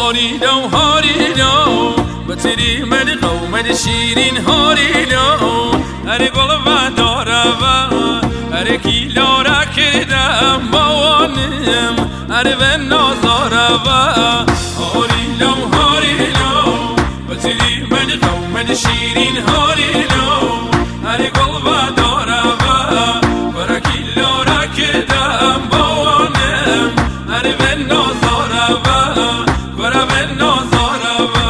هاریلو بتری من قوم شیرین هاریلو اره گل و داره و اره کیلا را کردم باوانم اره و نازاره و هاریلو بتری من قوم شیرین هاریلو اره گل و داره و اره کیلا را کردم باوانم اره و نازاره و اره و نازاره و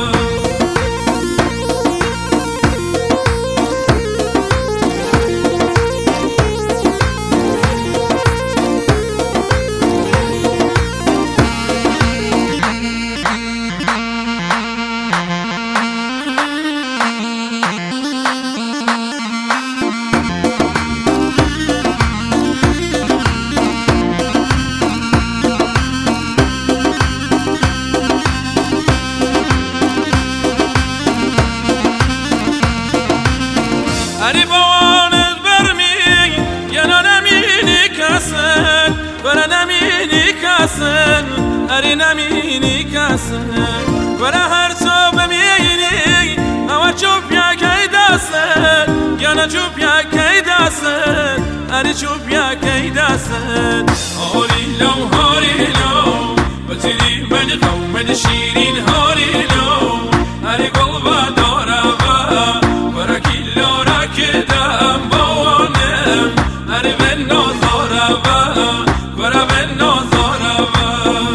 اری باوانت برمی ینا نمینی کسن برا نمینی کسن اری نمینی کسن برا هر تو بمینی اما چوب یکی دستن ینا چوب یکی دستن اری چوب یکی دستن هاریلو بتری من قوم شیرین هاریلو اری گل و داره و برا کیلا را کردم باوانم اره و نازاره و برا و نازاره و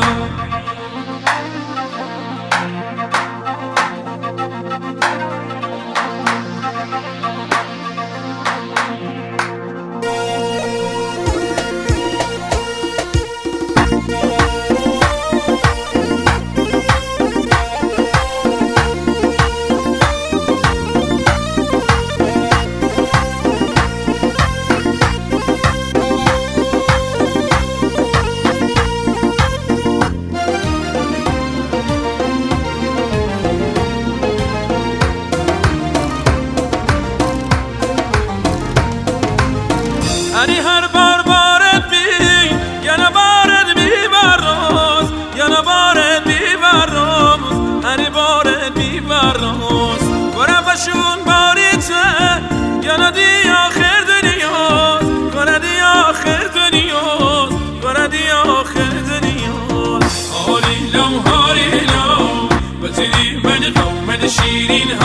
اری هر بار بارد بی یانا بارد بی برروز یانا بارد بی برروز اری بارد بی برروز برا بشون باریت یانا دی آخر دنیاز برا دی آخر دنیاز برا دی آخر دنیاز هاریلو بتری من قوم شیرین